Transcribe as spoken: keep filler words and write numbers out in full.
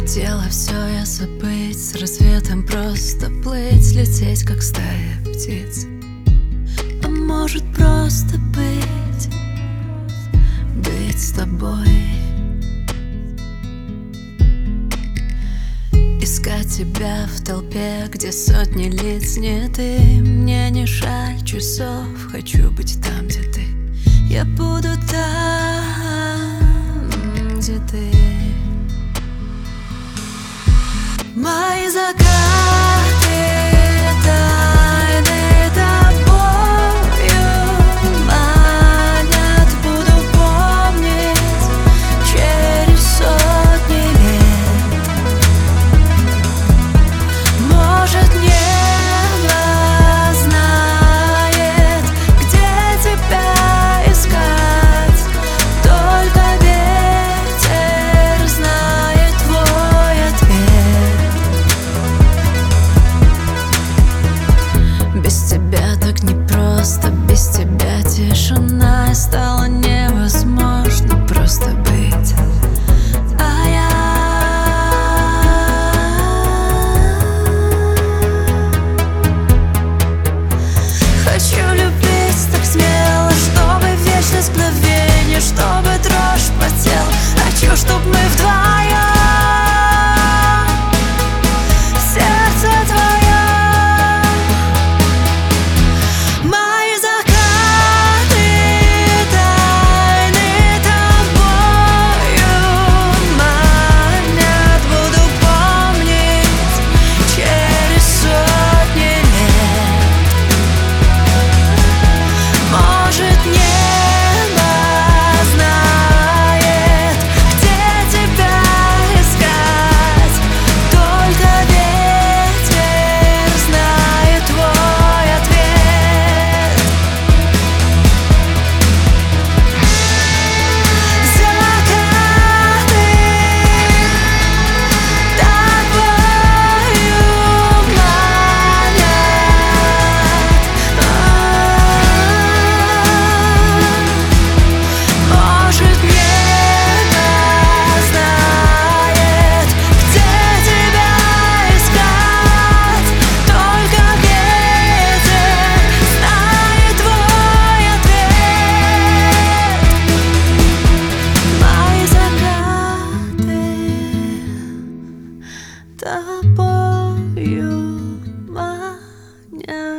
Хотела все я забыть, с рассветом просто плыть, слететь, как стая птиц. А может просто быть, быть с тобой. Искать тебя в толпе, где сотни лиц, не ты. Мне не жаль часов, хочу быть там, где ты. Я буду там, где ты. Мои закаты тайны тобою манят, буду помнить через сотни лет. Может, небо знает, где тебя искать, только ветер знает твой ответ. Без тебя так непросто, без тебя тишина, и стало невозможно просто быть. А я хочу любить так смело, чтобы вечность мгновенье, чтобы дрожь по телу. Хочу, чтоб мы вдвоем, сердце твое. Мои закаты тайны тобою манят, буду помнить через сотни лет. Может, небо знает, где тебя искать, только ветер знает твой ответ. Закаты тобою манят. Может, небо знает, где тебя искать, только ветер знает твой ответ. Мои закаты тобою манят.